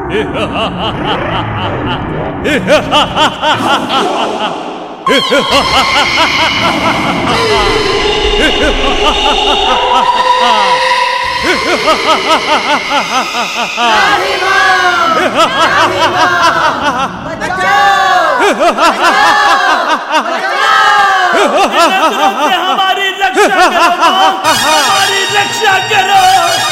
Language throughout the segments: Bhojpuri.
हमारी रक्षा करो।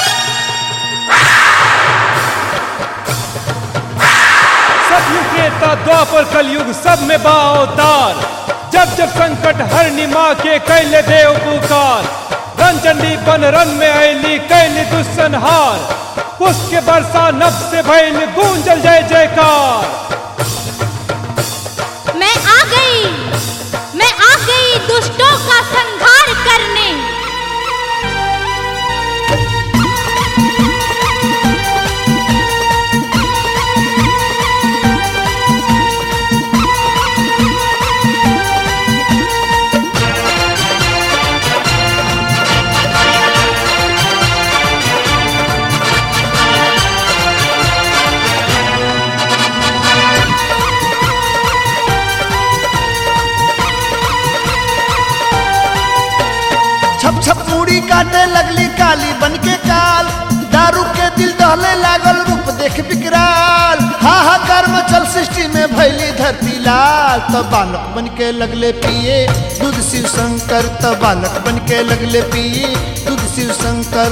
सतयुग त्रेता द्वापर कलयुग सब में बा अवतार। जब जब संकट हरनी माँ के कैले देव पुकार। रन चंडी बन रन में ऐली कैली दुस्संहार। पुष्प के बरसा नभ से भैल गूंजल जय जयकार। मैं आ गई दुष्टों का संहार करने। छप छप मूड़ी काटे लगली काली बनके काल। दारू के दिल दहले लागल रूप देख विकराल। हाहाकार मचल सृष्टि में भैली धरती लाल। तब बालक बनके लगले पिए दूध शिव शंकर। तब बालक बनके लगले पिए दूध शिव शंकर।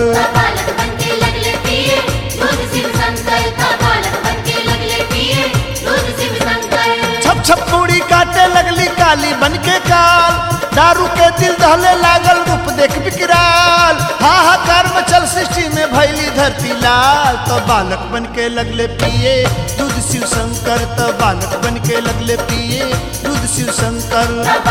छप छप मूड़ी काटे लगली काली बनके काल। दारू के दिल दहले लागल रूप देख विकराल। हाहाकार मचल सृष्टि में भैली धरती लाल। तो बालक बनके लगले पिए दूध शिव शंकर। तो बालक बनके लगले पिए दूध शिव शंकर।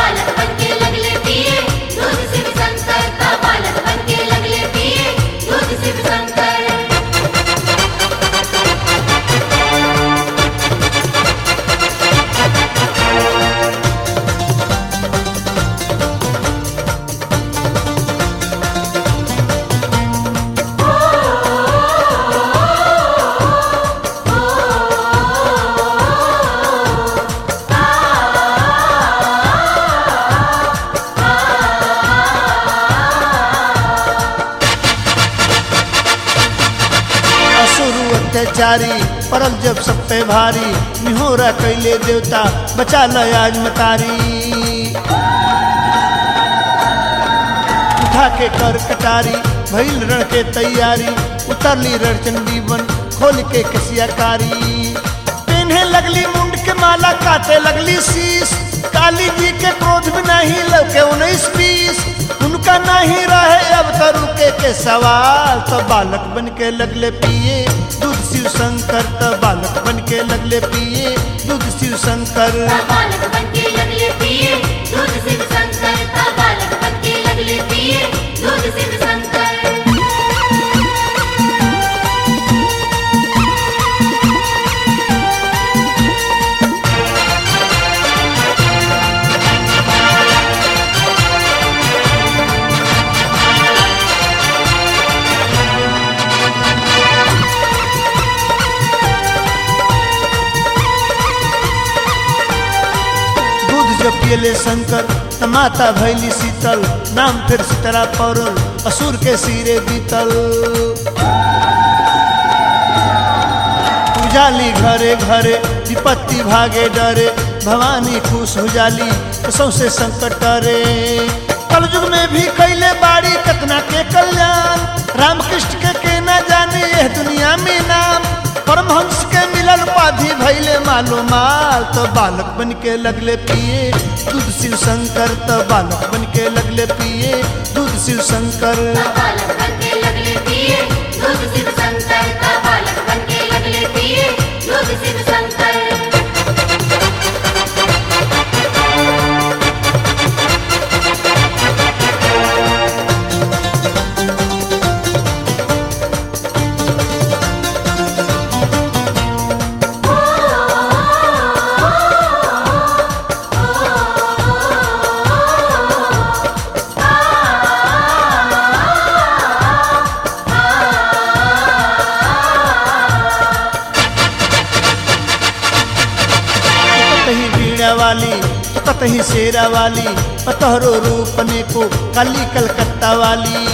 अत्याचारी परल जब सब पे भारी। निहोरा कैले देवता बचा ल आज मतारी। उठा के कर कटारी भइल रण के तैयारी। उतरली रणचंडी बन खोल के कसियाकारी। पेन्हे लगली मुंड के माला काटे लगली शीश। काली जी के क्रोध में नहीं लौके 19-20। उनका नहीं रहे अब तरू के सवाल। तो बालक बन के लगले पिए दूध शिव शंकर। तो बालक बन के लगले पिए दूध शिव शंकर। जब पियले शंकर त माता भैली शीतल। नाम फिर सीतरा पौरल असुर के सिरे बीतल। उजाली घरे घरे विपत्ति भागे डरे। भवानी खुश हो जाली तो सौसे संकट करे। कलयुग में भी कैले बाड़ी कतना के कल्याण। राम कृष्ण के ना जाने यह दुनिया में नाम। परमहंस के मिलल उपाधि भैले मालो माल। तो बालक बन के लगले पिए दूध शिव शंकर। तो बालक बन के लगले पिए दूध शिव शंकर। वाली तो कतही शेरा वाली पतहरो रूप ने को काली कलकत्ता वाली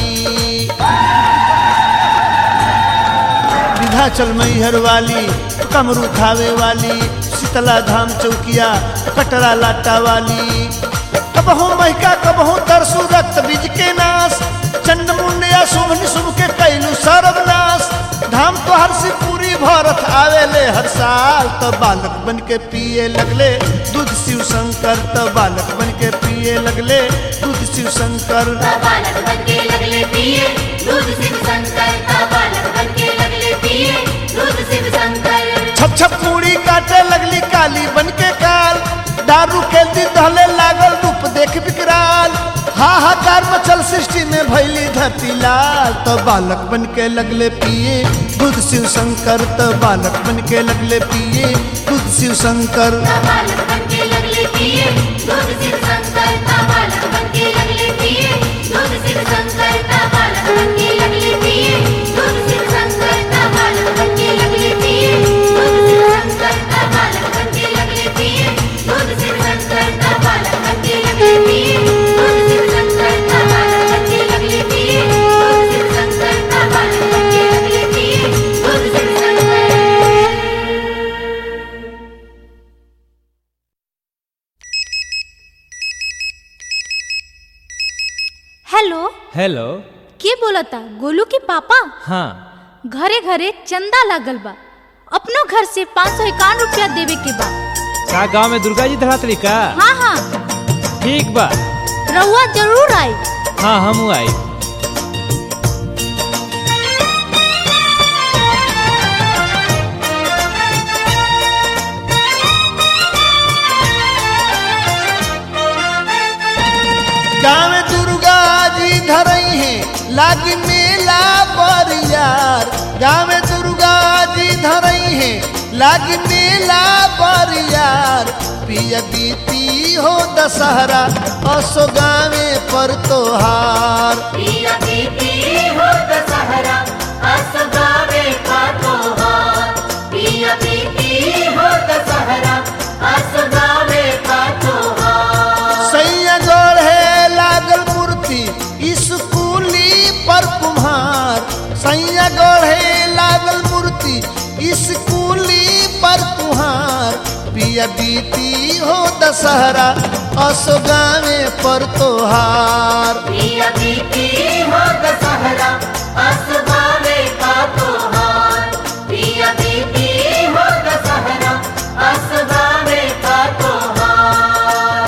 विंध्याचल मैहर वाली तो कमरू थावे वाली शीतला धाम चौकिया तो कटरा लाटा वाली कबहू महिका कबहू तरसु रक्त बीज के नाश चंड मुंड या शुभ निशुभ के कैलू सर्वनाश धाम तो हर सी पूरी भारत आवेले हर साल तो बालक बन के पिए लगले दूध शिव शंकर तो बालक बन के पिए लगले दूध शिव शंकर बालक बन के लगले पिए दूध शिव शंकर बालक बन के लगले पिए दूध शिव शंकर छप छप पूरी काटे लगली काली बन के काल दारू के दी दहले लागल रूप देख विकराल हाहाकार मचल सृष्टि में भैली धरती लाल तो बालक बन के लगले पिए दूध शिव शंकर तो बालक बन के लगले पिए दूध शिव शंकर बालक बन के लगले पिए दूध शिव शंकर बालक बन के लगले पिए दूध शिव शंकर बालक बन के लगले पिए दूध शिव शंकर बालक बन के लगले पिए दूध शिव शंकर बालक बन के लगले पिए दूध शिव शंकर बालक बन के लगले पिए दूध शिव शंकर बालक बन के लगले पिए दूध शिव शंकर बालक बन के लगले पिए दूध शिव शंकर। हेलो हेलो के बोलता गोलू के पापा? हाँ घरे घरे चंदा लागल बा अपनो घर से 551 रुपया देवे के बा। का गांव में दुर्गा जी धरातरी का? हाँ हाँ ठीक बा रउआ जरूर आई। हाँ हम आई। गाँव दुर्गा जी धरई है लागी मेला बरियार गाँव दुर्गा जी धरई है लागी मेला बरियार पिया बीती हो दशहरा असो गावे पर तोहार पिया बीती हो दशहरा असो गावे का तोहार पिया बीती हो दशहरा असो गावे का तोहार सैया गढ़े लागल मूर्ति स्कूली पर कुम्हार सैया गढ़े लागल मूर्ति स्कूली पर कुम्हार पिया बीती हो दशहरा असो गावे पर तोहार पिया बीती हो दशहरा असो गावे का तोहार पिया बीती हो दशहरा असो गावे का तोहार।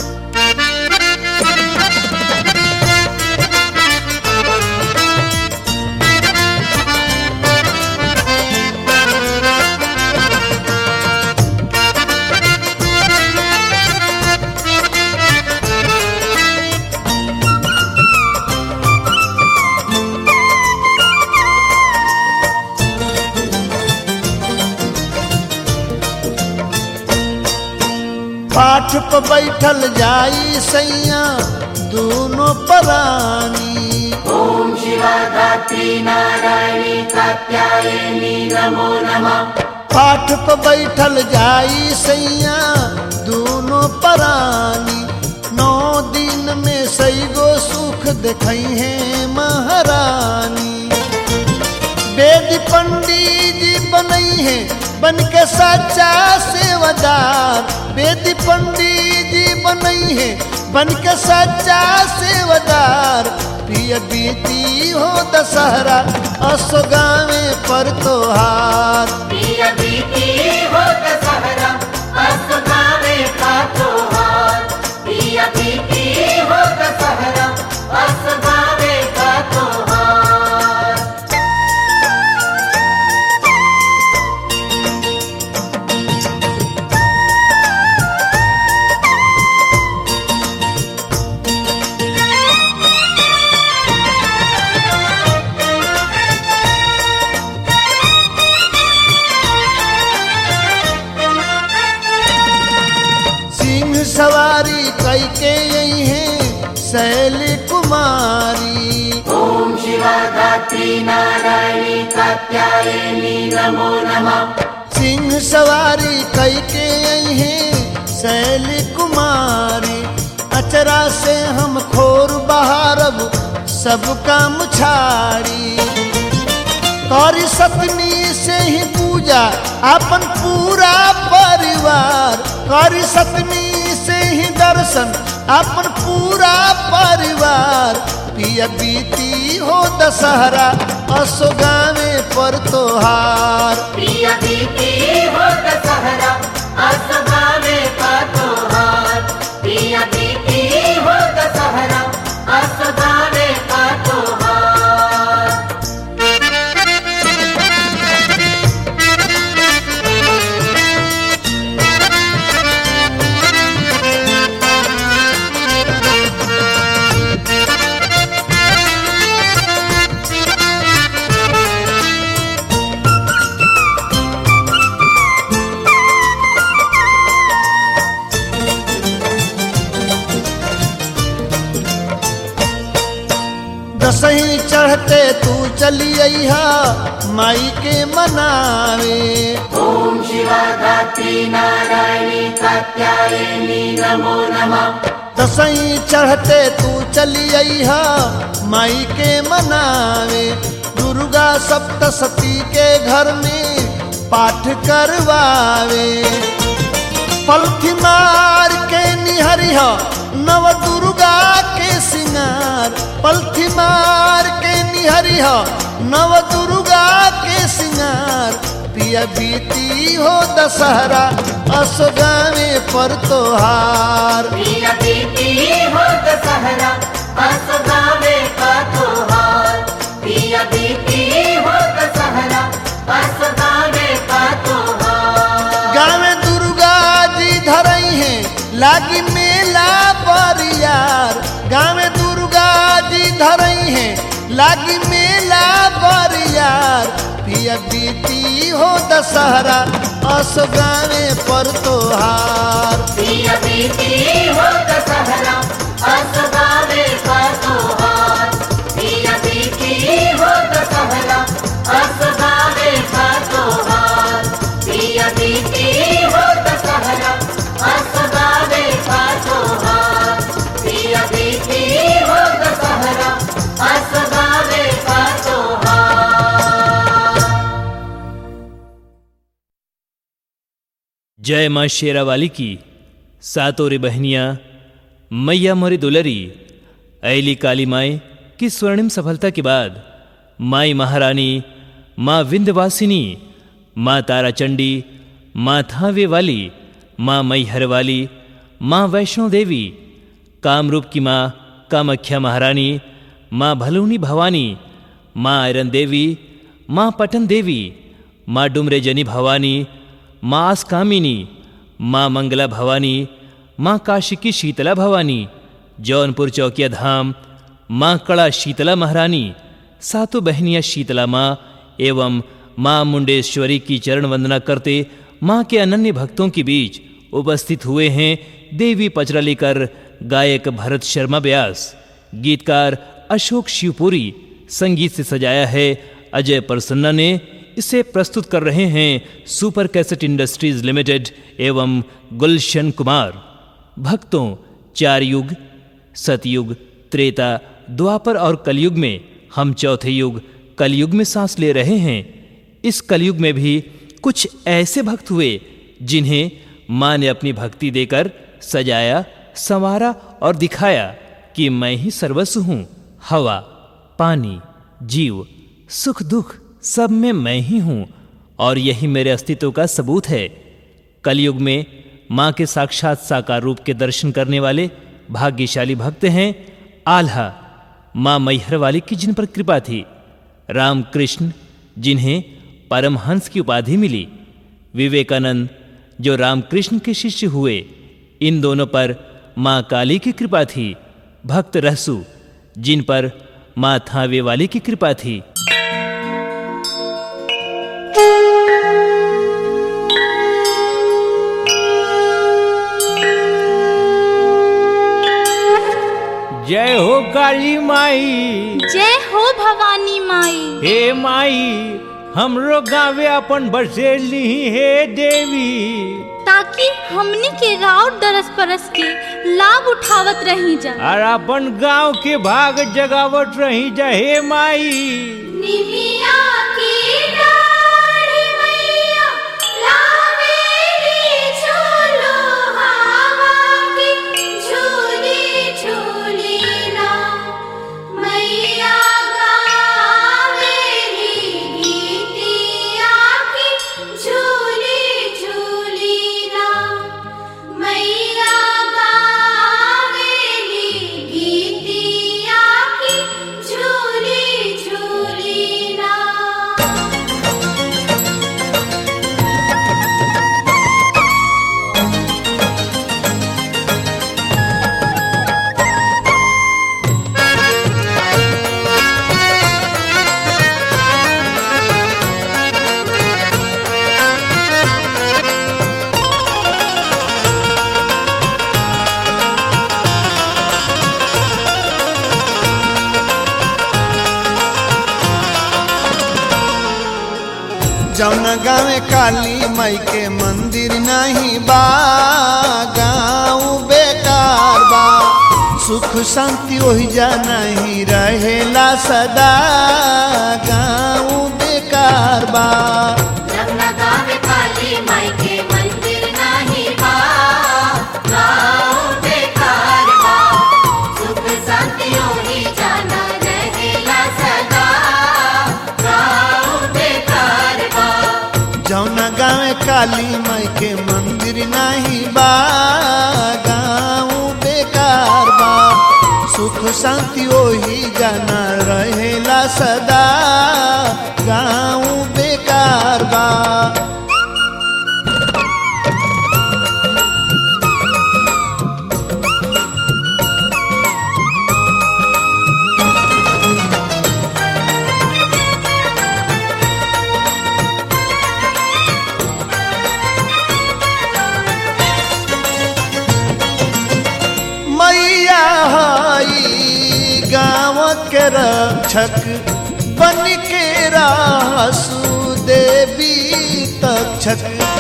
पाठ पर बैठल जाई सैया दोनों परानी ओम शिवा धात्री नारायणी कात्यायनी नमो नमः। पाठ पर बैठल जाई सैया दोनों परानी 9 दिन में सही गो सुख देखई है महारानी वेद पंडित जी बनई है बन के सच्चा सेवादार वेद पंडित जी बनई है बन के सच्चा सेवादार पिया बीती हो दशहरा असो गावे पर तोहार पिया बीती हो दशहरा असो गावे का तोहार पिया बीती हो दशहरा असो गावे का तोहार। सवारी कई के यही है शैली कुमारी ओम शिवा धात्री नारायणी कात्यायनी नमो नमः। सिंह सवारी कई के यही है शैली कुमारी। अचरा से हम खोर बहारब सब काम छाड़ी। करी सतनी से ही पूजा अपन पूरा परिवार। करी सतनी से ही दर्शन अपन पूरा परिवार। पिया बीती हो दशहरा असो गावे पर तोहार। पिया बीती हो दशहरा असो गावे पर तोहार। पिया बीती हो दशहरा असो गावे पर तोहार। दसही चढ़ते तू चली अइहा माई के मनावे। ओम शिवा धात्री नारायणी कात्यायनी नमो नमः। दसही चढ़ते तू चली अइहा माई के मनावे। दुर्गा सप्तशती के घर में पाठ करवावे। पलथी मार के निहरिहा नव दुर्गा के सिंगार। पलथी मार के निहरिहा नव दुर्गा के सिंगार। पिया बीती हो दशहरा असो गावे पर तोहार। पिया बीती हो दशहरा असो गावे पर तोहार। पिया बीती हो दशहरा असो गावे पर तोहार। गावे दुर्गा जी धरई है लागी मेला बरियार। गावे दुर्गा जी धरई है लागी मेला बरियार। पिया बीती हो दशहरा असो गावे पर तोहार। पिया बीती हो दशहरा असो गावे पर तोहार। पिया बीती हो दशहरा असो गावे पर तोहार। पिया बीती हो दशहरा असो गावे पर तोहार। पिया बीती हो दशहरा असो गावे पर तोहार। जय माँ शेरावाली की सातों रे बहनियाँ मैया मोरी दुलरी ऐली काली माई की स्वर्णिम सफलता के बाद माई महारानी माँ विंध्यवासिनी माँ ताराचंडी माँ थावे वाली माँ मैहर वाली माँ वैष्णो देवी कामरूप की माँ कामाख्या महारानी माँ भलूनी भवानी माँ आयरन देवी माँ पटन देवी माँ डुमरे जनी भवानी माँ आसकामिनी माँ मंगला भवानी माँ काशी की शीतला भवानी जौनपुर चौकिया धाम माँ कड़ा शीतला महारानी सातों बहनियाँ शीतला माँ एवं माँ मुंडेश्वरी की चरण वंदना करते माँ के अनन्य भक्तों के बीच उपस्थित हुए हैं देवी पचरा लेकर गायक भरत शर्मा व्यास, गीतकार अशोक शिवपुरी, संगीत से सजाया है अजय प्रसन्ना ने। इसे प्रस्तुत कर रहे हैं सुपर कैसेट इंडस्ट्रीज लिमिटेड एवं गुलशन कुमार। भक्तों, 4 युग सतयुग, त्रेता, द्वापर और कलयुग में हम चौथे युग कलयुग में सांस ले रहे हैं। इस कलयुग में भी कुछ ऐसे भक्त हुए जिन्हें माँ ने अपनी भक्ति देकर सजाया, संवारा और दिखाया कि मैं ही सर्वस्व हूँ। हवा, पानी, जीव, सुख दुख सब में मैं ही हूँ और यही मेरे अस्तित्व का सबूत है। कलयुग में माँ के साक्षात साकार रूप के दर्शन करने वाले भाग्यशाली भक्त हैं आल्हा माँ मैहर वाली की जिन पर कृपा थी, रामकृष्ण जिन्हें परमहंस की उपाधि मिली, विवेकानंद जो रामकृष्ण के शिष्य हुए, इन दोनों पर माँ काली की कृपा थी, भक्त रहसु जिन पर माँ थावे वाली की कृपा थी। जय हो काली माई, जय हो भवानी माई। हे माई हमरो गावे अपन बसेली हे देवी। ता ताकि हमनी के राउर दरस परस के लाभ उठावत रही जा। और अपन गांव के भाग जगावट रही जा हे माई। निमिया की डाढ़ी मैया लावेली झूलो हवा की झूली झूली ना मैया गावेली गीतिया की झूली झूली ना मैया गावेली गीतिया की झूली झूली ना। जौन गाँव काली माई के मंदिर नहीं बा गाँव बेकार बा। सुख शांति ओहि जा नहीं रहेला सदा गाँव बेकार बा। जमुना गाँव काली माई के मंदिर नाही बा गाँव बेकार बा। सुख शांति ओहि जाना रहेला सदा गाँव बेकार बा। जौन गाँव काली माई के मंदिर नहीं बा गाँव बेकार बा। सुख शांति ओहि जाना रहेला सदा गाँव बेकार बा। मैया हई गाँव के रक्षक बन के रहसु देवी तक्षक।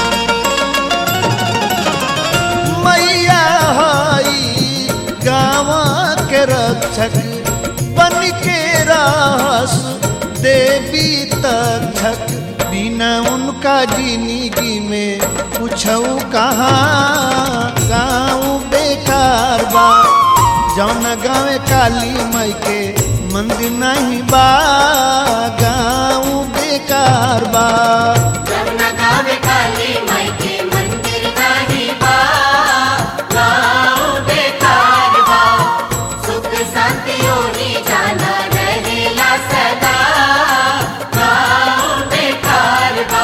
मैया हई गाँव के रक्षक बन के रहसु देवी तक्षक। बिना उनका जिंदगी में पूछऊ कहाँ गाँव बेकार बा। जौन गाँव काली माई के मंदिर नहीं बा गाँव बेकार बा। जमुना गाँव काली माई के मंदिर नाही बा गाँव बेकार बा। सुख शांति ओहि जाना रहेला सदा गाँव बेकार बा।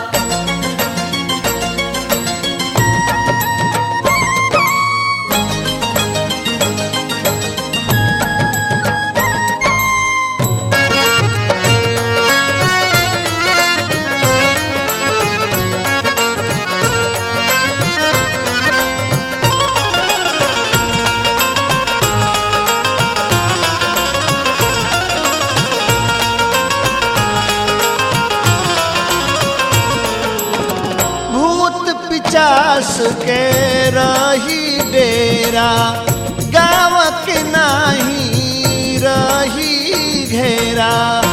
भूत पिचास के रही डेरा गाँव के नाही रही घेरा।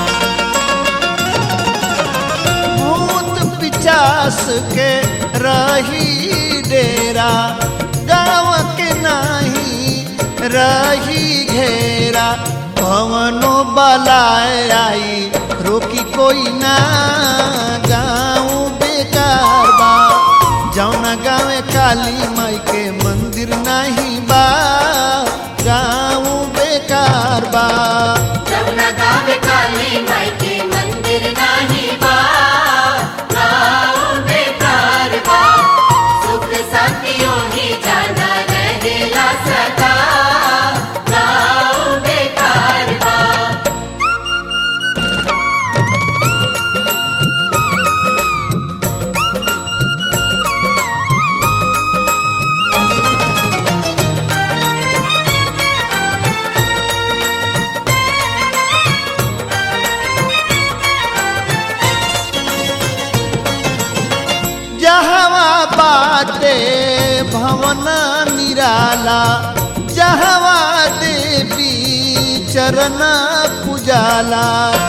भूत पिचास के रही डेरा गाँव के नाही रही घेरा। भवनो बलाए आई रोकी कोई ना गाँव बेकार बा। जौन गाँव काली माई के मंदिर नहीं बा गाँव बेकार बा। जमुना गाँव काली माई के मंदिर नाही बा गाँव बेकार बा। सुख शांति ओहि जाना रहेला सदा गाँव बेकार बा। जहवा बाटे भवन निराला जहवा देवी चरण पुजाला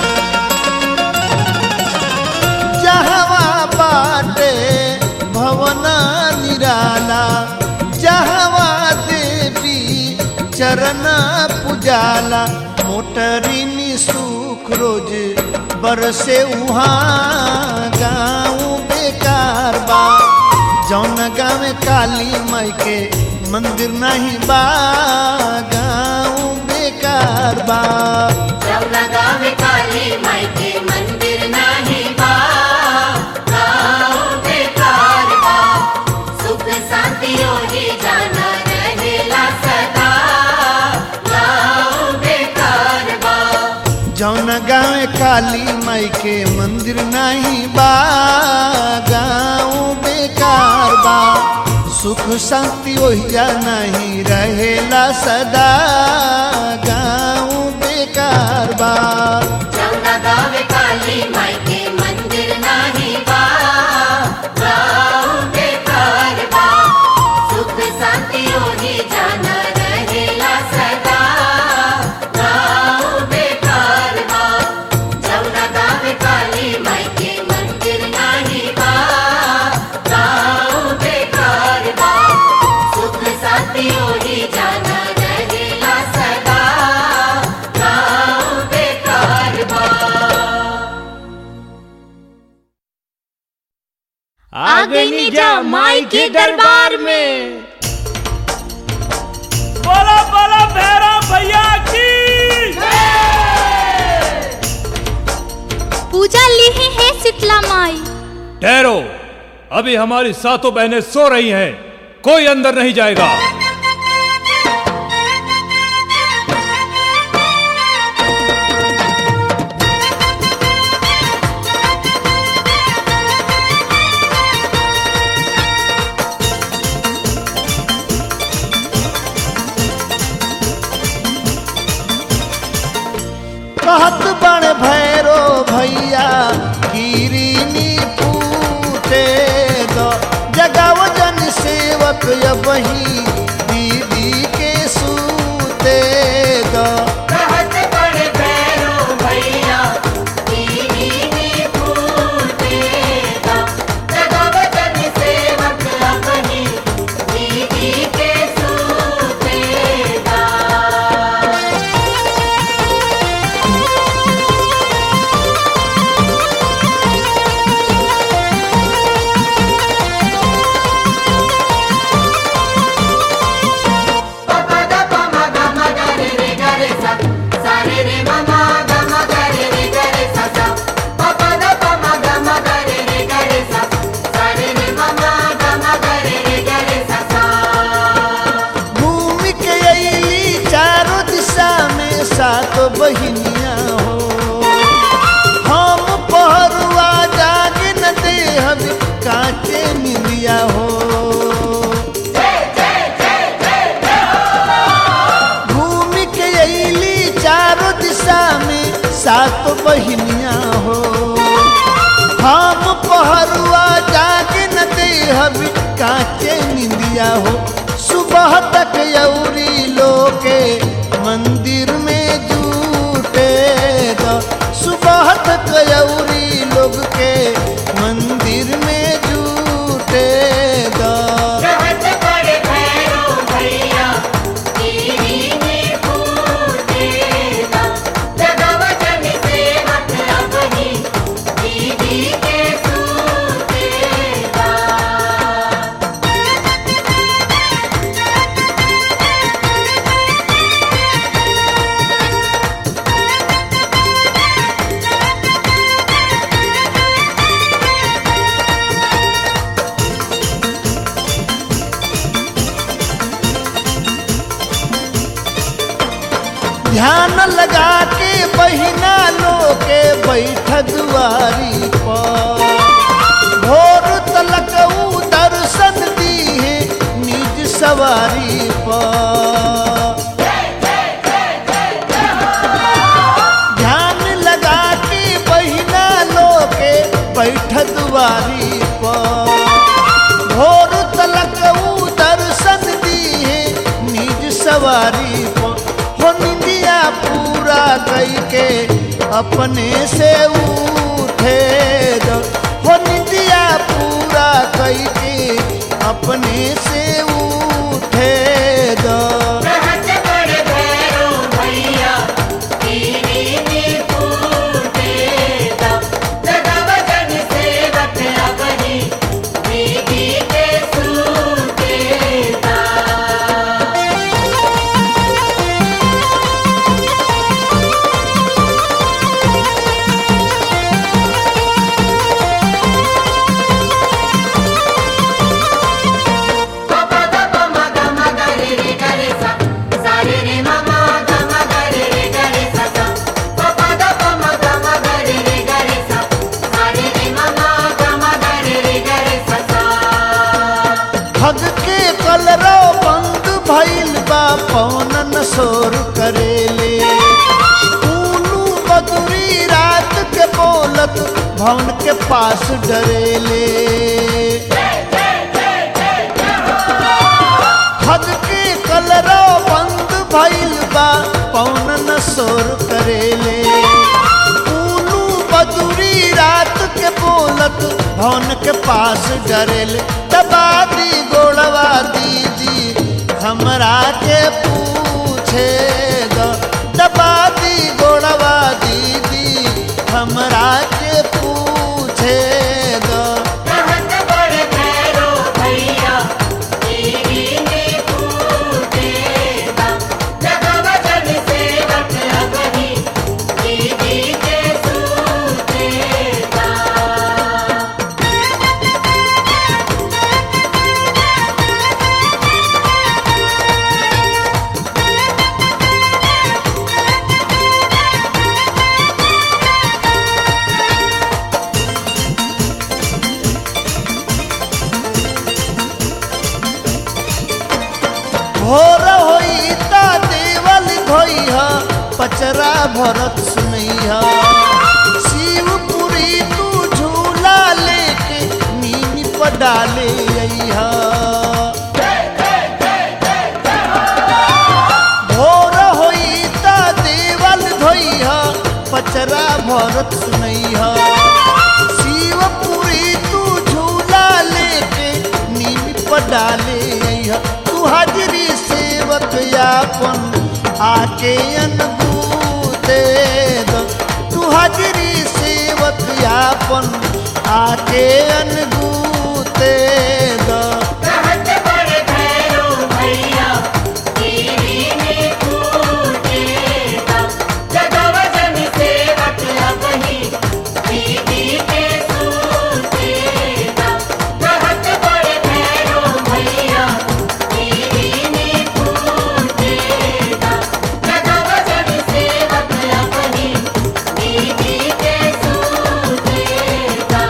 जहवा बाटे भवन निराला जहवा देवी चरण पुजाला मोटरी सुख रोज बरसे उहाँ गाँव बेकार बा जौन गाँव काली माई के मंदिर नहीं बा गाँव बेकार बा जौन गाँव काली माई के मंदिर नहीं बा गाँव बेकार बा सुख शांति ओही जाना रहेला सदा गाँव बेकार बा जौन गाँव काली माई के मंदिर नहीं बा गाँव बेकार बा सुख शांति ओहिजा नहीं रहेला सदा गाँव बेकार बा जौन गाँव काली माई के मंदिर नहीं बा गाँव बेकार बा सुख शांति ओही जाना रहेला सदा गाँव बेकार बा जौन गाँव काली माई के मंदिर नहीं बा गाँव बेकार बा सुख शांति ओही जाना रहेला सदा गाँव बेकार बा। आ गई जा माई के दरबार में। बोलो बोलो भैरव भैया की पूजा ली है शीतला माई। ठहरो, अभी हमारी सातों बहनें सो रही हैं, कोई अंदर नहीं जाएगा। कहत बण भैरो भैया गिरिनी पूते दो जगाव जन सेवक वही दीदी के सूते दो कहत बड़े भैरो भैया दीदी पूते दा जगव जन सेवक अपनी दीदी के सूते दा। घूम के अइली चारों दिशा में सातों बहिनिया हो हम पहरुआ जागे न दे हम कांचे मिलिया हो घूम के अइली चारों दिशा में सातों बहिनिया हो हम पहरुआ जागे न दे हम कांचे निंदिया हो सुबह तक यौरी लोके मंदिर में जूटे दो सुबह तक यौरी लोग के मंदिर में जूटे दो कहत बड़े भैरो भैया दीदी पूते दा जगव जन सेवक अपनी दीदी के सूते दा। ध्यान लगा के बहिना लोके बैठ दुआरी पर भोर तलक ऊ दर्शन दी है निज सवारी पर ध्यान लगा के बहिना लोके बैठ दुआरी पर कई के अपने से उठे दो हो निंदिया पूरा कई के अपने से उठे दो रहत बड़े भैरो भैया कीनी में फूटे दा दादा वजन सेवक अबनी दीदी के सूते दा ठग के कलरो बंद भइल बा पौनन शोर करेले उलू बदुरी रात के बोलत भवन के पास डरेले ठग के कलरो बंद भइल बा पौनन शोर करेले उलू बदुरी रात के बोलत भवन के पास डरेले दबा दी गोड़वा दीदी हमरा के पूछे दो दबा दी गोड़वा दीदी हमरा के पूछे दो रहत बड़े भैरो भैया कीनी में फूटे दा दादा वजन सेवक अबनी दीदी के सूते दा भोर होई ता देवल धोइह पचरा भरत सुनैह शिवपुरी तू झूला लेके नीनी पर डाले अइह भोर होई ता देवल धोइह पचरा भरत सुनैह शिवपुरी तू झूला लेके नीनी पर डाले अइह तू हाजरी सेवक यापन आके अनबूते दो तू हाजरी सेवक यापन आके अनबूते दो रहत बड़े भैरो भैया कीनी में फूटे दा दादा वजन सेवक अबनी दीदी के सूते दा रहत बड़े भैरो भैया कीनी में फूटे दा दादा वजन सेवक अबनी दीदी के सूते दा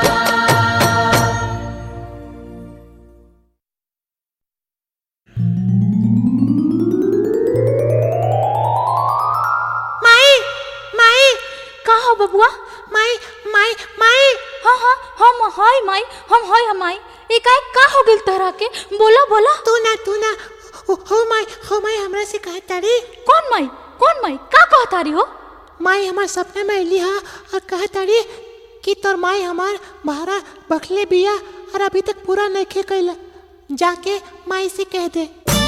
माई माई का हो बबुआ माई माई माई हाँ हाँ हम हाय माई हम हाय हमाई एकाएक का हो गेल तहरा के बोला बोला तू ना हो माई हमरा से कह तारी कौन माई का कहता रही हो माई हमार सपना में अली हा और कह तारी कि तोर माई हमार भाड़ा बखले बिया और अभी तक पूरा नहीं कैला जाके माई से कह दे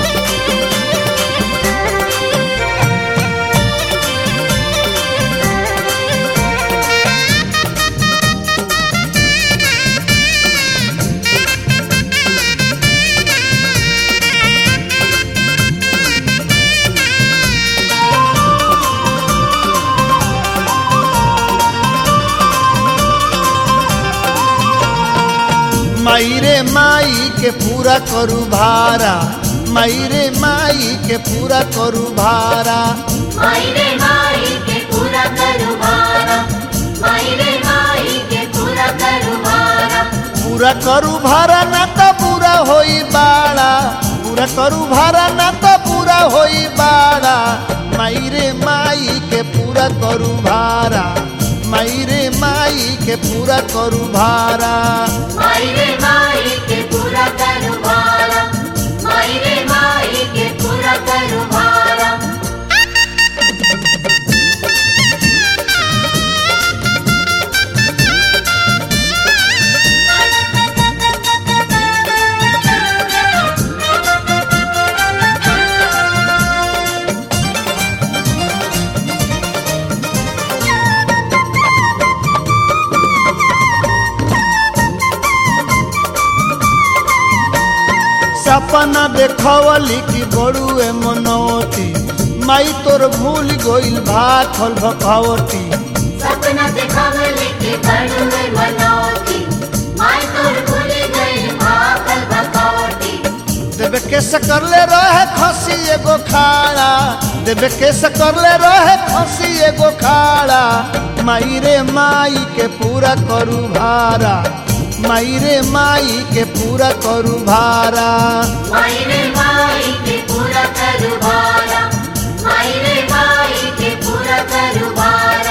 माई रे माई के पूरा करू भारा माई रे माई के पूरा करू भारा माई रे माई के पूरा करू भारा माई रे माई के पूरा करू भारा पूरा करू भारा ना तो पूरा होई बाड़ा पूरा करू भारा ना तो पूरा होई बाड़ा माई रे माई के पूरा करू भारा माई रे माई के पूरा करू भारा माई रे माई के पूरा करू भारा माई रे माई के पूरा करू भारा सपना देखवली की बड़ुए मनौती माई तोर भूल गइल भाखल भखवती सपना देखावले के बड़ुए मनौती माय तोर भूल गइल भाखल भखवती देवे के सकरले रहे खसी एगो खाड़ा देवे के सकरले रहे खसी एगो खाड़ा माई रे माई के पूरा करू भारा माई रे माई के पूरा करू भारा माई रे माई के पूरा करू भारा माई रे माई के पूरा करू भारा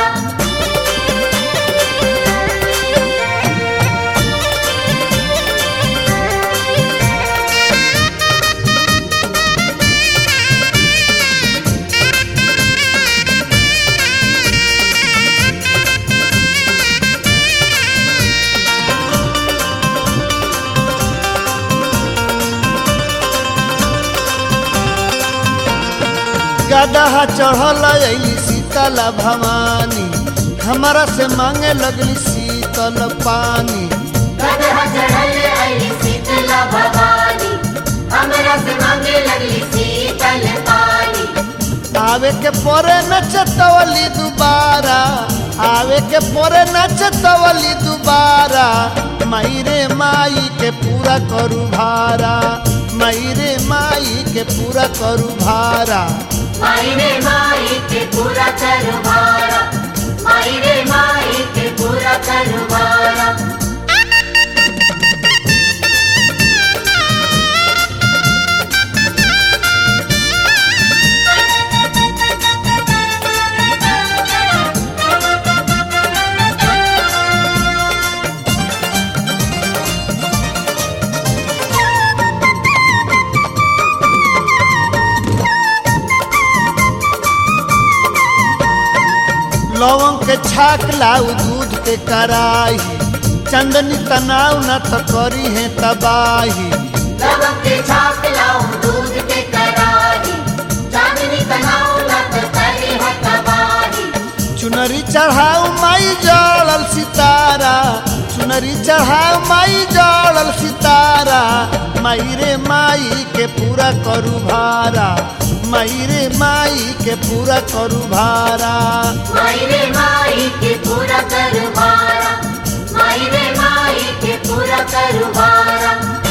गदहा चढ़ल अली शीतल भवानी हमारा से मांगे लगली शीतल पानी गदहा चढ़ल अली शीतल भवानी हमरा से मांगे लगली शीतल पानी आवे के परे नचतवली दोबारा आवे के परे नचतवली दोबारा माई रे माई के पूरा करू भारा माई रे माई के पूरा करू भारा माई रे माई के पूरा करू भारा माई रे माई के पूरा करू भारा लवंग के छाक लाऊ दूध के कराही चंदनी तनाव न तो करी है तबाही लवंग के छाक लाऊं दूध के कराही चांदनी तनाव न तो करे है तबाही चुनरी चढ़ाऊ माई जड़ल सितारा चुनरी चढ़ाऊ माई जड़ल सितारा माई रे माई के पूरा करू भारा माई रे माई के पूरा करू भारा माई रे माई के पूरा करू भारा माई रे माई के पूरा करू भारा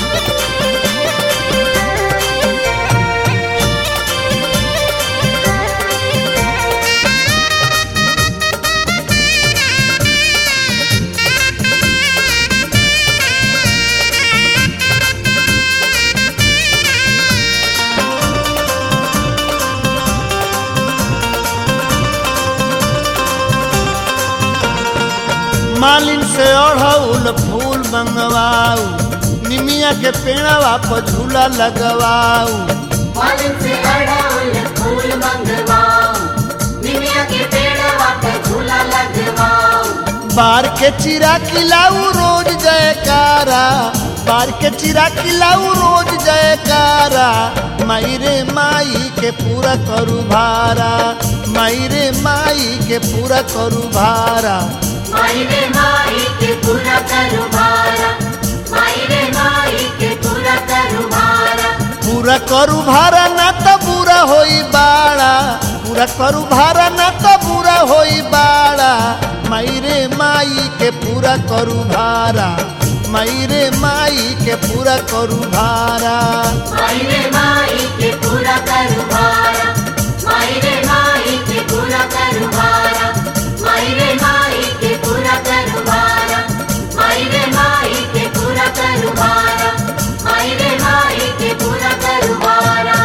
मालिन से अढ़ौल फूल मंगवाऊ निमिया के पेड़वा पर झूला लगवाऊ मालिन से अड़हुल फूल मंगवाऊं निमिया के पेड़वा पे झूला लगवाऊं बार के चिरा खिलाऊ रोज जयकारा बार के चिरा खिलाऊ रोज जयकारा माई रे माई के पूरा करू भारा माई रे माई के पूरा करू भारा माई रे माई के पूरा करू भारा माई रे माई के पूरा करू भारा पूरा करू भारा ना तो बुरा होई बाड़ा पूरा करू भारा ना तो बुरा होई बाड़ा माई रे माई के पूरा करू भारा माई रे माई के पूरा करू भारा माई रे माई के पूरा करू भारा माई रे माई के पूरा करू भारा माई रे माई के पूरा करू भारा माई रे माई के पूरा करू भारा माई रे माई के पूरा करू भारा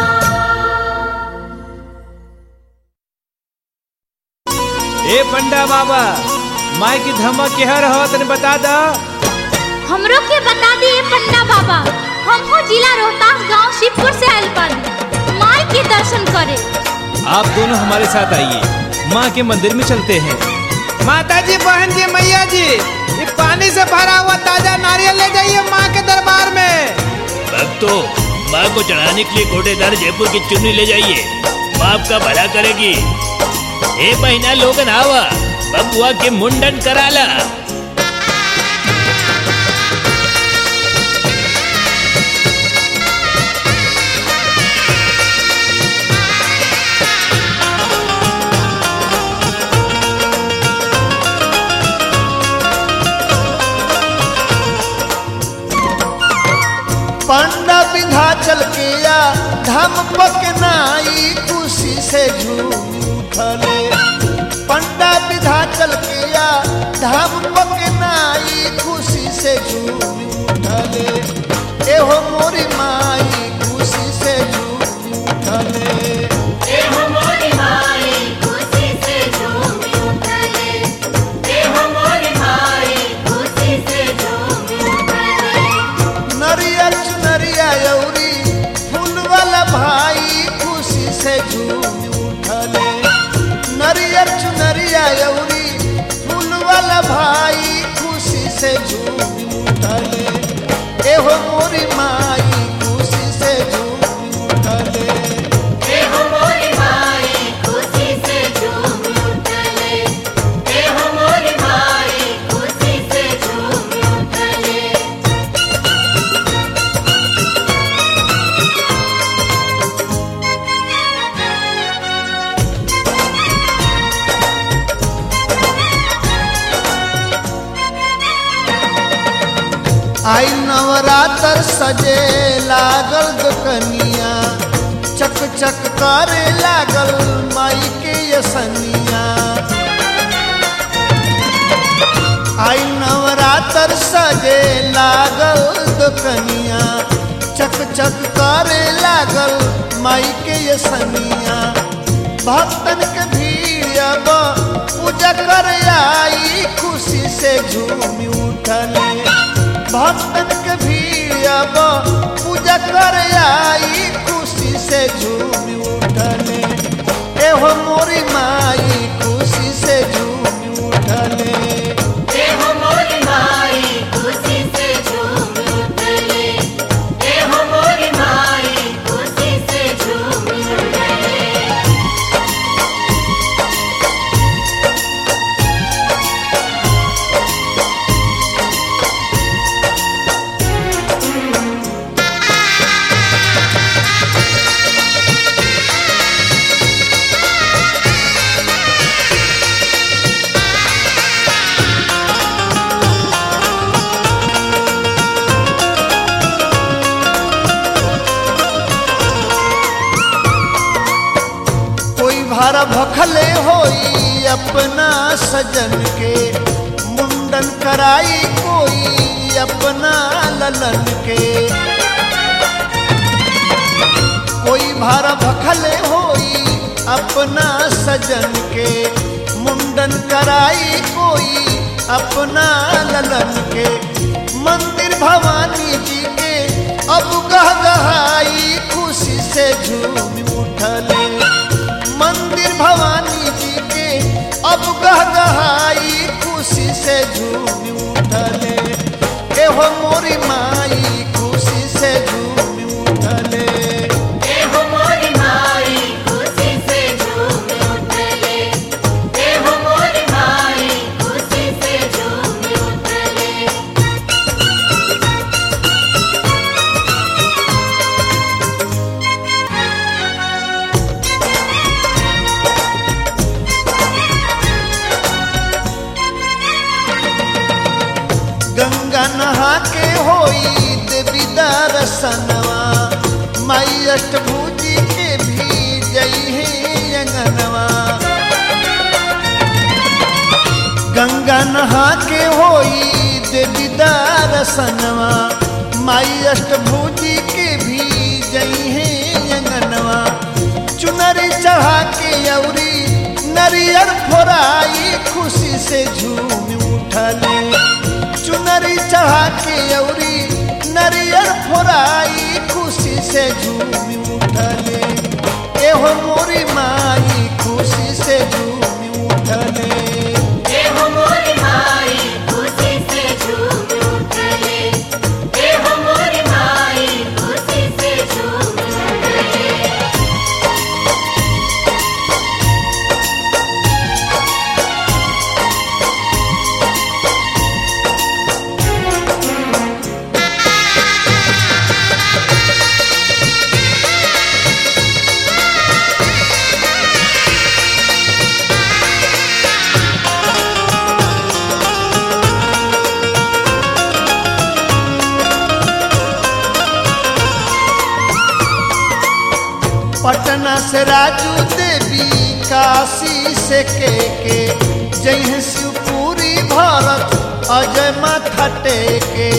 ए पंडा बाबा माई की धमक केहर हो तने बता दा हमरो के बता दिए पन्ना बाबा हम हो जिला रोहतास गांव शिवपुर से आयल बानी माई के दर्शन करे। आप दोनों हमारे साथ आइए, माँ के मंदिर में चलते हैं। माता जी, बहन जी, मैया जी, ये पानी से भरा हुआ ताजा नारियल ले जाइए माँ के दरबार में। भक्तों, माँ को चढ़ाने के लिए कोटेदार जयपुर की चुन्नी ले जाइए, माँ आपका भला करेगी। ए बहना लोगन आवा, बबुआ के मुंडन कराला। पांडा विंध्याचल के या धाम पकनाई खुशी से झूम उठले पंडा विंध्याचल के या धाम पकनाई खुशी से झूम उठले एहो मोरी माई खुशी से झूम उठले एहो मोरी माई खुशी से झूम उठले एहो मोरी माई खुशी से झूम उठले नरिया चुनरिया यौरी फूल वाला भाई खुशी से झूम उठले नरिया चुनरिया यौरी फूल वाला भाई खुशी से झूम उठले एहो मोरी माई खुशी से झूम उठले एहो मोरी माई खुशी से झूम उठले एहो मोरी माई खुशी से झूम उठले आई नवरात्र सजे लागल दुकनिया चक चक करे लागल माई के यसनिया आई नवरात्र सजे लागल दुकनिया चक चक करे लागल माई के यसनिया भक्तन के भीड़ अब पूजा कर आई खुशी से झूम उठले भक्तन के भीड़ अब पूजा कर आई खुशी से झूम उठले एहो मोरी माई खुशी से झूम उठले एहो मोरी माई खुशी से झूम उठले एहो मोरी माई खुशी से झूम उठले कोई भारा भखले होई अपना सजन के मुंडन कराई कोई अपना ललन के कोई भारा भखले होई अपना सजन के मुंडन कराई कोई अपना ललन के मंदिर भवानी जी के अब गहगहाई खुशी से झूम उठले मंदिर भवानी जी के अब गहगहाई खुशी से झूम उठले एहो मोरी माई खुशी से झूम उठले एहो मोरी माई खुशी से झूम उठले एहो मोरी माई खुशी से झूम उठले गंगा नहा के होई देवी दर्शनवा माई अष्टभुजी के भी जई है अंगनवा गंगा नहा के होई देवी दर्शनवा माई अष्टभुजी के भी जई है अंगनवा चुनरी चढ़ा के यौरी नरियर फोराई खुशी से झूम उठले चुनरी चढ़ा के यौरी नरियर फोराई खुशी से झूम उठले एहो मोरी माई खुशी से झूम उठले एहो मोरी माई खुशी से झूम उठले एहो मोरी माई खुशी से झूम उठले पटना से राजू देवी काशी से के जय शिवपुरी भारत अजय माथा टेके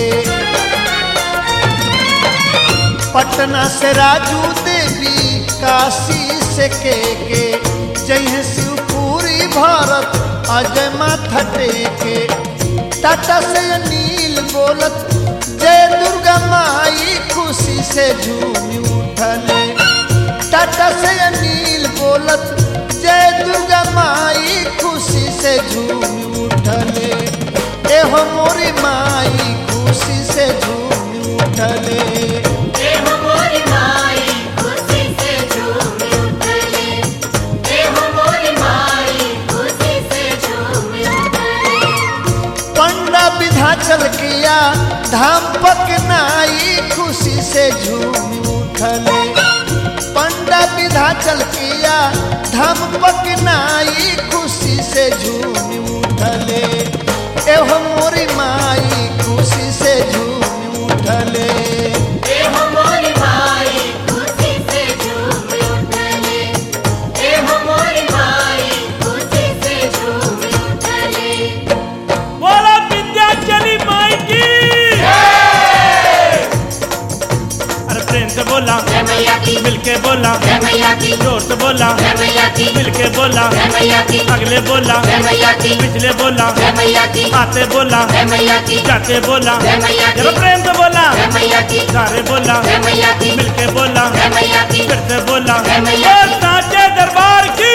पटना से राजू देवी काशी से के जय शिवपुरी भारत अजय माथा टेके टाटा से अनिल बोलत जय दुर्गा माई खुशी से झूम उठले टाटा से अनिल बोलत जय दुर्गा माई खुशी से झूम उठले एहो मोरी माई खुशी से झूम उठले एहो मोरी माई खुशी से झूम उठले एहो मोरी माई खुशी से झूम उठले पंडा विंध्याचल किया धाम पकनाई खुशी से झूम उठले पंडा विंध्याचल किया धाम पकनाई खुशी से झूम उठले एहो मोरी माई खुशी से झूम उठले एहो मोरी माई खुशी से झूम उठले एहो मोरी माई खुशी से झूम उठले बोला विंध्याचली माई की अरे प्रेम से बोला जय मैया की मिलके बोला जय मैया की जोर से बोला जय मैया की मिलके बोला जय मैया की अगले बोला जय मैया की पिछले बोला जय मैया की आते बोला जय मैया की जाते बोला जय मैया की जरा प्रेम से बोला जय मैया की सारे बोला जय मैया की मिलके बोला जय मैया की फिर से बोला जय मैया की। और साचे दरबार की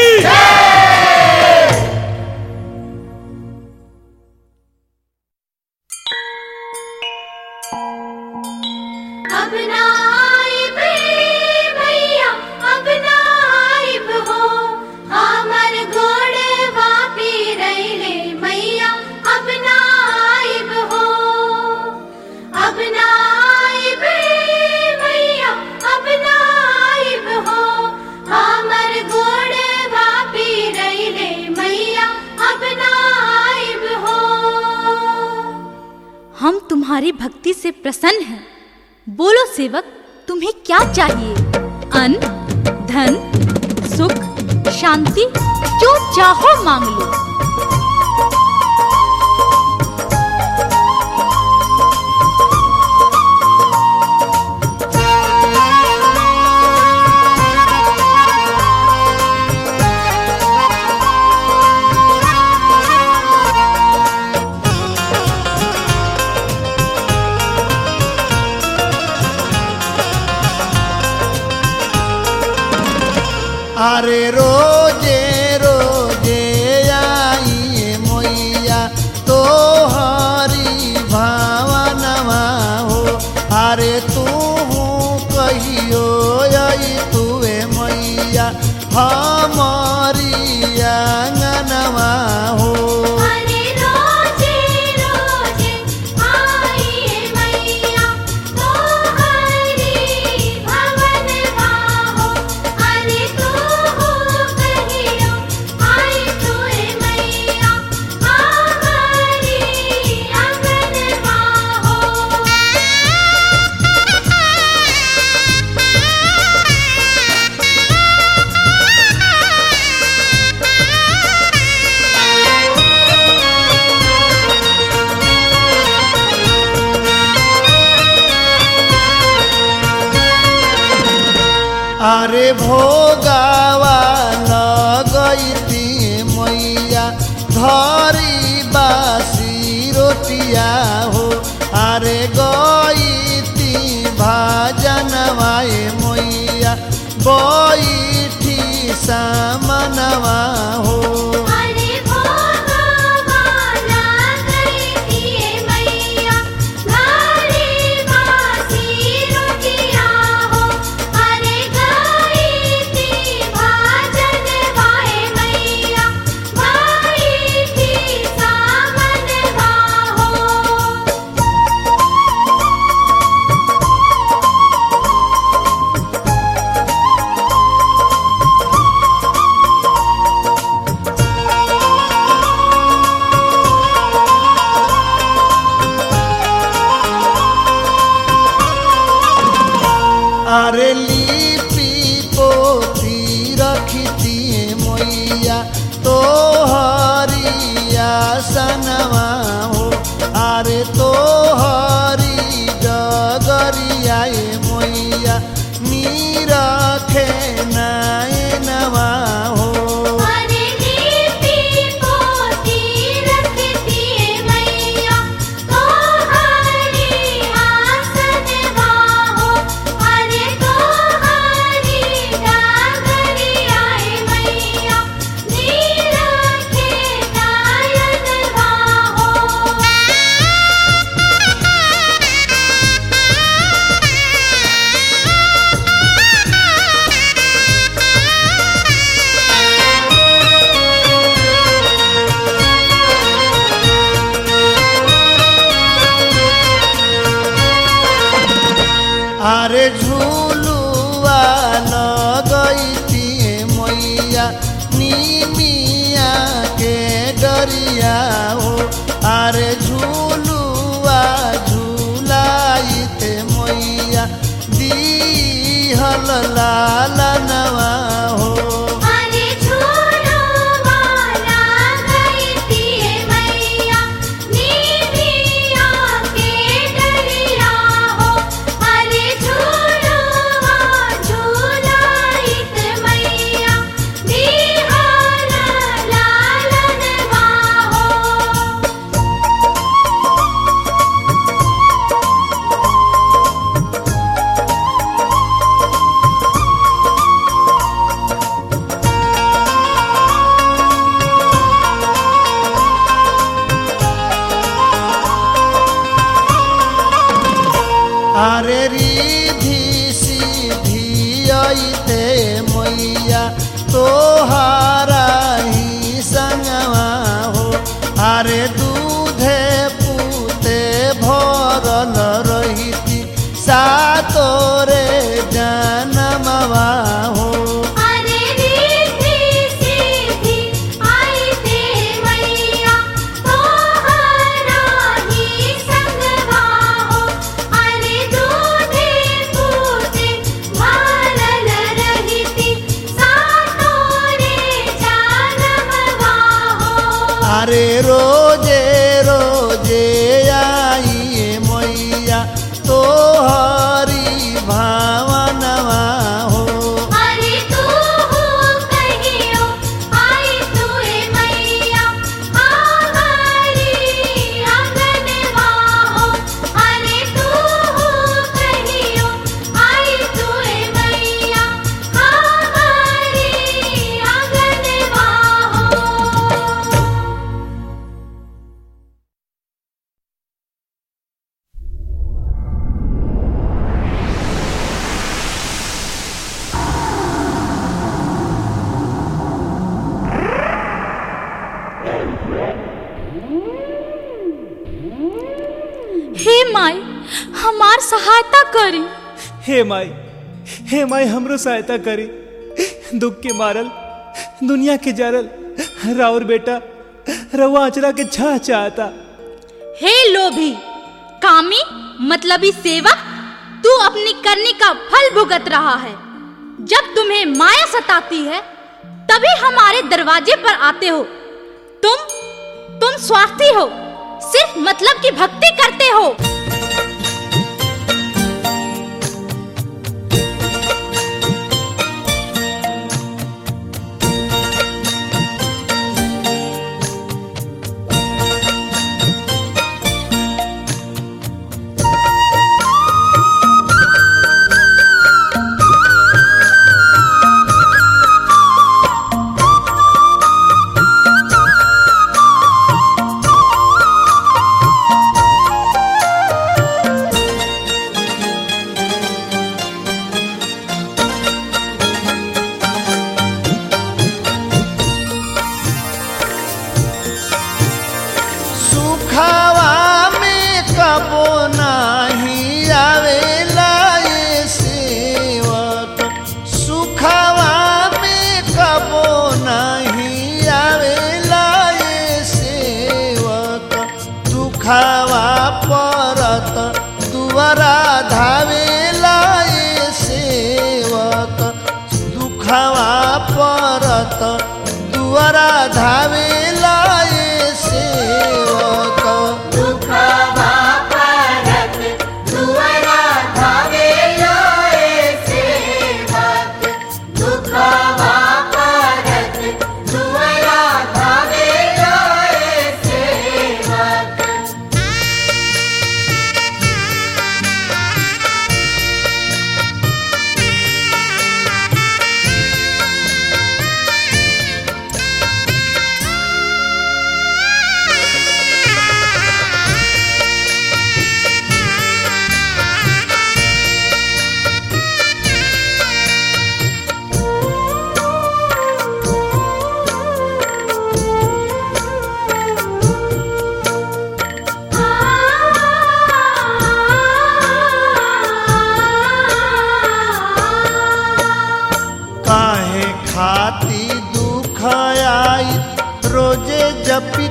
अब ना आइब भैया अब ना आइब हो हमर गोड़ वापी रैले मैया अब ना आइब हो अब ना आइब भैया अब ना आइब हो हमर गोड़ वापी रैले मैया अब ना आइब हो। हम तुम्हारी भक्ति से प्रसन्न हैं। बोलो सेवक, तुम्हें क्या चाहिए? अन्न, धन, सुख, शांति, जो चाहो मांग लो। अरे रोजे रोजे आई मैया तो हरी भावनवा हो अरे तू कहियो आई तुए मैया हमारी आंगनवा हो अरे रोजे रोजे आई मैया तो हरी भवन हो अरे तू कहियो आई तोए मैया हमारी आंगनवा हो। अरे भोगावा लगैती मैया धरी बासी रोटिया हो अरे गईती भाजनवाए मैया बैठी सामनवा हो अरे भोगावाला गईती मैया घरे बासी रोटिया हो अरे गईती भाजन वाए मैया बैठी सामनवा हो। अरे लिपि पोत डगरियाए मैया नीरखे नाए नवा हो। अरे लीपी पोती रखती है मैया तोहरी आसन बाहो। अरे तोहरी डगरियाए मैया नीरखे नायन बाहो। अरे झूलुआ लगैती मैया निमिया के डरिया हो। अरे झूलुआ झूलाइते मैया दीहल लालनवा हो। अरे झूलो वाला गईती है मैया नीमिया के डरिया हो। अरे झूलो झूलाइत मैया दीहल लालन बाहो। अरे रिधि सिद्धि अइते मैया तोहारा ही संगवा हो। अरे दूधे पूते भरल रहिती सातोरे जनमवा हो। अरे रिद्धि सिद्धि आइते मैया तोहरा ही संगवा हो। अरे दूधे पूते भरल रहिती सातोरे जनमवा हो। अरे रोजे रोजे आइए मैया तोहरी भावनवा हो। अरे तू कहियो आई तुए मैया हमारी आंगनवा हो। अरे तू कहियो आई तुए मैया हमारी आंगनवा हो। हे माई हमार सहायता करी। हे माई हमरो सहायता करी। दुख के मारल दुनिया के जारल राउर बेटा रवा अचरा के छा चाहता। हे लोभी कामी मतलबी सेवक, तू अपनी करनी का फल भुगत रहा है। जब तुम्हें माया सताती है तभी हमारे दरवाजे पर आते हो। तुम स्वार्थी हो, सिर्फ मतलब की भक्ति करते हो। दुखावा परत दुआरा धावेला ये सेवक, दुखावा परत दुआरा धावेला ये सेवक। दुखावा परत दुआरा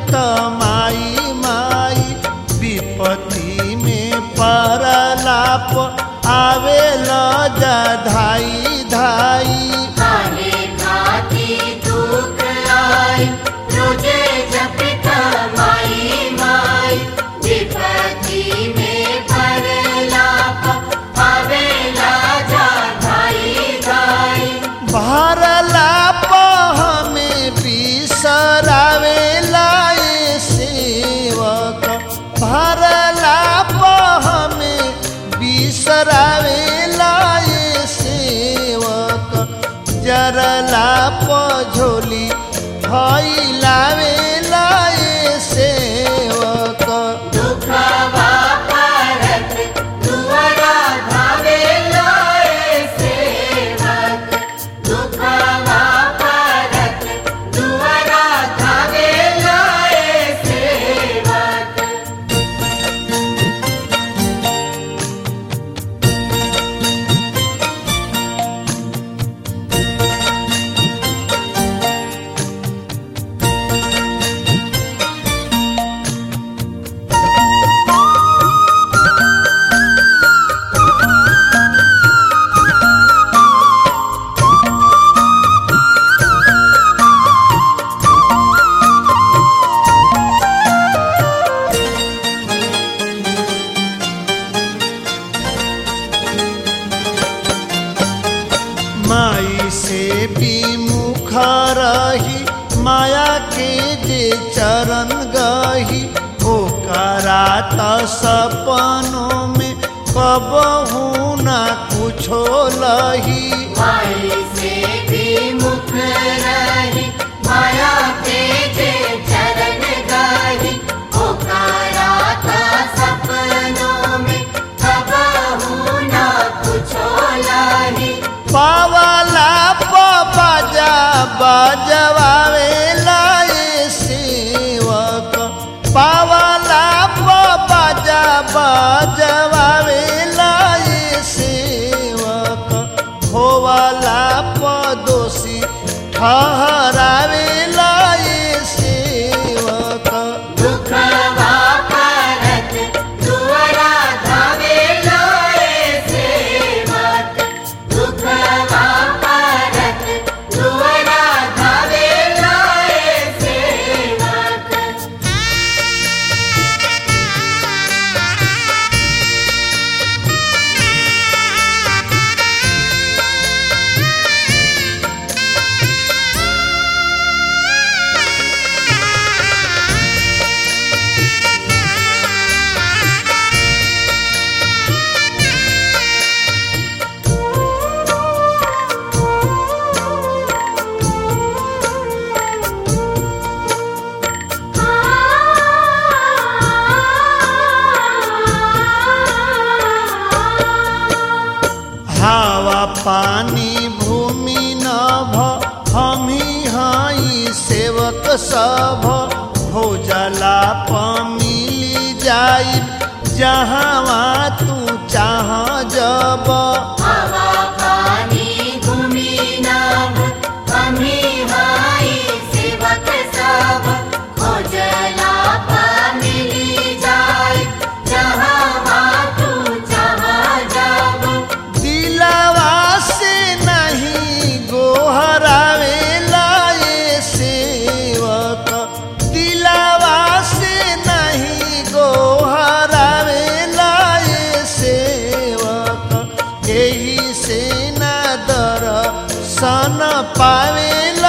त माई माई विपत्ति में परलाप आवे लजा धाई धाई काले खाती दुख आई रोजे जपित माई माई विपत्ति में परलाप आवेला जा धाई धाई भरलाप हमें बिसरावेला ये सेवक भरलाप हमें बिसरावेला ये सेवक जरलाप झोली फैलावेला ये सेवक दुखवा परत दुआरा धावेला ए सेवक दुखवा परत दुआरा धावेला ए सेवक माई से विमुख रही माया के जे चरण गही ओकरा त सपनों में कबहू ना कुछो लही माई से भी मुख रही माया के जे चरण गाही ओकारा था सपनों में कबहू ना कुछो लाही पावला बाजा बजवावेला ये सेवक पावला बाजा बजवावेला ये सेवक होवाला दोषी ठहरावेला ये सेवक दुखवा परत दुआरा धावेला ए सेवक दुखवा परत दुआरा धावेला ए सेवक हवा पानी भूमि नभ हमही हई सेवक सब भोजला मिली जाई जहाँ तू चाह जब हवा पानी भूमि नभ हमी हाई सेवक सब खोजला पा मिली जाए जहाँ तू चाह जब दिलवा से नहीं गोहरावेला ये सेवक दिलवा से नहीं गोहरावेला ये सेवक यही से न दर्शन पावेला